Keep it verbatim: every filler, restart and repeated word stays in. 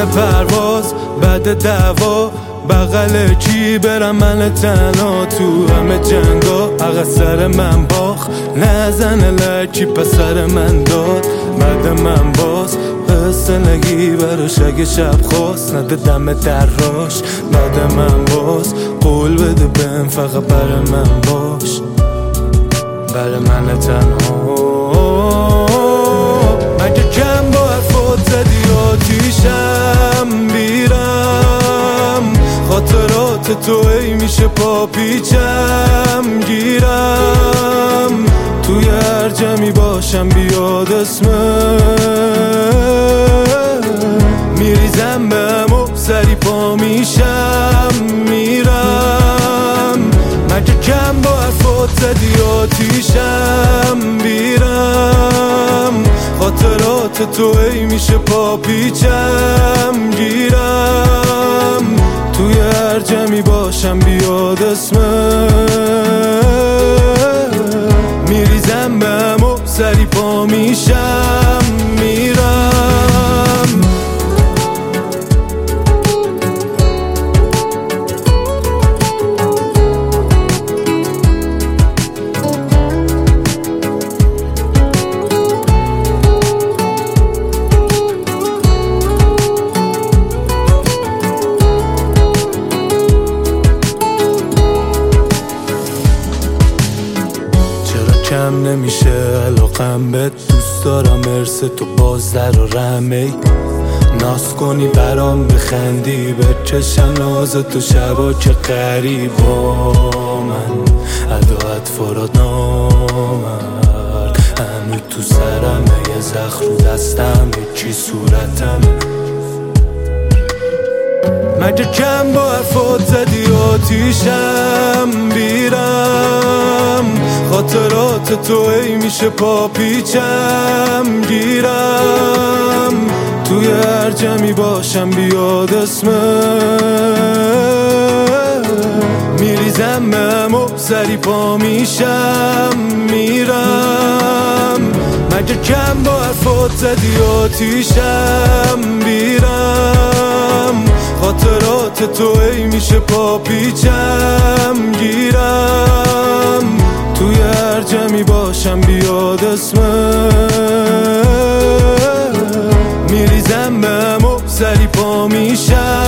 پرواز بعد دعوا بغل کی برم من تنها تو همه جنگا. اگه سر من باخ نزنه لکی پسر من داد بعد من باز قصه نگی براش اگه شب خواست نده دم دراش بعد من باز قول بده بهم فقط برای من باش برای من تنها. مگه کم با حرفات زدی آتیشم بیرم خاطرات تو ای میشه پا پیچم گیرم توی هر جمعی باشم بیاد اسمت میریزم به هم و سری پا میشم میرم. مگه کم با حرفات زدی آتیشم بیرم خاطرات تو ای میشه پا پیچم گیرم توی هر جمعی باشم بیاد اسمت میریزم به هم و سری پا میشم میرم. کم نمیشه علاقم بهت دوست دارم ارث تو باز در و رمه ناز کنی برام بخندی به چشم ناز تو شبا که قریبا من عداعت فراد نامرد هنو تو سرم یه زخ رو دستم یکی صورتم. مگه کم با حرفات زدی آتیشم بیرم خاطرات تو ای میشه پا پیچم گیرم توی هر جمعی باشم بیاد اسمت میریزم به هم و سری پا میشم میرم. مگه کم با حرفات زدی آتیشم بیرم خاطرات تو ای میشه پا پیچم گیرم توی هر جمعی باشم بیاد اسمت میریزم به هم و سری پا میشم